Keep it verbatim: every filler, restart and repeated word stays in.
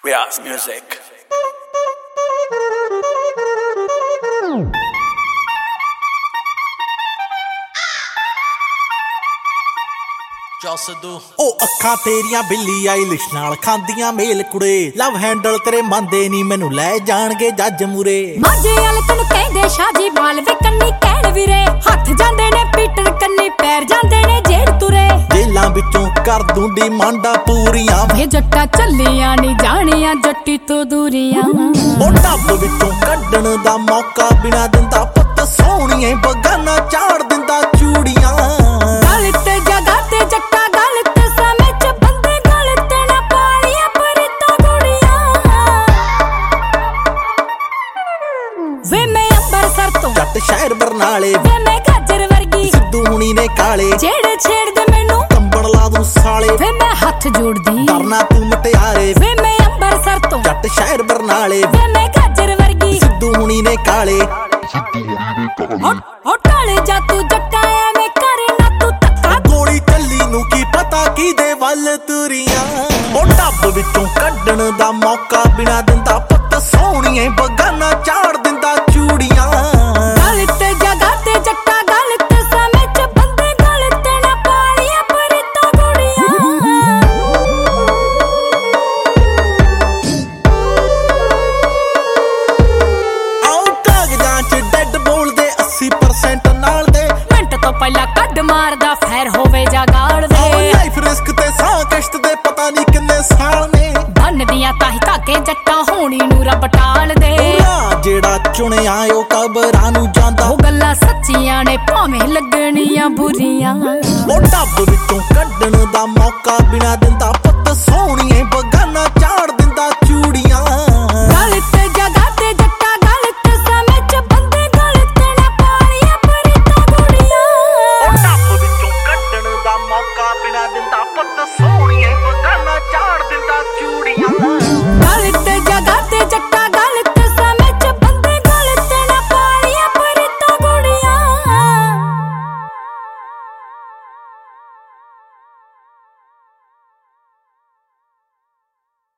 Riaz Music. ओ अखां तेरियां Billie Eilish नाल खांदियां मेल कुड़े लव हैंडल तेरे मंदे नी मैनू लै जाणगे जज मुरे माजे वाले तैनू कहंदे शाजी बाल वे कन्नी कहण वीरे हत्थ जांदे ने पीटन कन्नी पैर जांदे ने जेड़ तुरे जेलां विचों कर दूं डिमांडां पूरीआं वे जट्टा चलियां नी जाणियां जट्टी तो दूरियां ओ ढब विचों कड्डण दा मौका बिना दिंदा पुੱਤ सोहणीए बगाना झाड़ दिंदा चूड़ियां गल ते जगह ते जट्टा गल ते समय च बंदे गल ते ना पालियां परिता गुड़ियां वे मैं अंबरसर तो जट शहर बरनाले वे मैं गाजर वर्गी सिद्धू हुणी ने काले जेड़े छेड़दे मैनू कंबल ला दूं साले वे मैं हथ जोड़दी डरना तू मटियारे वे मैं अंबरसर तो जट शहर बरनाले वे मैं गाजर वर्गी सिद्धू हुणी ने काले होटल जा तू जट्टा एवें करे ना तू तक्का गोली ਚੱਲੀ ਨੂੰ ਕੀ ਪਤਾ ਕਿਦੇ ਵੱਲ ਤੁਰੀਆਂ ਉਹ ਢੱਬ ਵਿੱਚੋਂ ਕੱਢਣ ਦਾ ਮੌਕਾ ਬਿਨਾ ਦਿੰਦਾ ਪੁੱਤ ਸੋਹਣੀਏ ਬਗਾਨਾ ਝਾੜ ਦਿੰਦਾ ਚੂੜੀਆਂ ਗਲ ਤੇ ਜਗ੍ਹਾ ਤੇ ਜੱਟਾ ਗਲ ਤੇ ਸਮੇਂ ਚ ਬੰਦੇ ਗਲ ਤੇ ਨਾ ਪਾਲੀਆਂ ਪਰੀਤਾਂ ਗੁੜੀਆਂ ਆਓ ਕਾਗਜ਼ਾਂ ਚ ਡੈਡ ਬੋਲਦੇ अस्सी परसेंट ਨਾਲ ਦੇ ਮਿੰਟ ਤੋਂ ਪਹਿਲਾਂ ਕੱਢ ਮਾਰਦਾ ਫੈਰ ਹੋਵੇ ਜਾਂ ਗਾਲ ਵੇ ਲਾਈਫ ਰਿਸਕ ਤੇ ਸਾਹ ਕਸ਼ਟ ਦੇ ਪਤਾ ਨਹੀਂ ਕਿੰਨੇ ਸਾਲ ਨੇ ਬੰਨਦੀਆਂ ਤਾਹੀ ਧਾਗੇ ਜੱਟਾਂ ਹੋਣੀ ਨੂੰ ਰੱਬ ਟਾਲ ਦੇ ਜਿਹੜਾ ਚੁਣਿਆ ਉਹ ਕਬਰਾਂ ਨੂੰ ਜਾਂਦਾ ਉਹ ਗੱਲਾਂ ਸੱਚੀਆਂ ਨੇ ਭਾਵੇਂ ਲੱਗਣੀਆਂ ਬੁਰੀਆਂ ਉਹ ਢੱਬ ਵਿੱਚੋਂ ਕੱਢਣ ਦਾ ਮੌਕਾ ਬਿਨਾ ਦਿੰਦਾ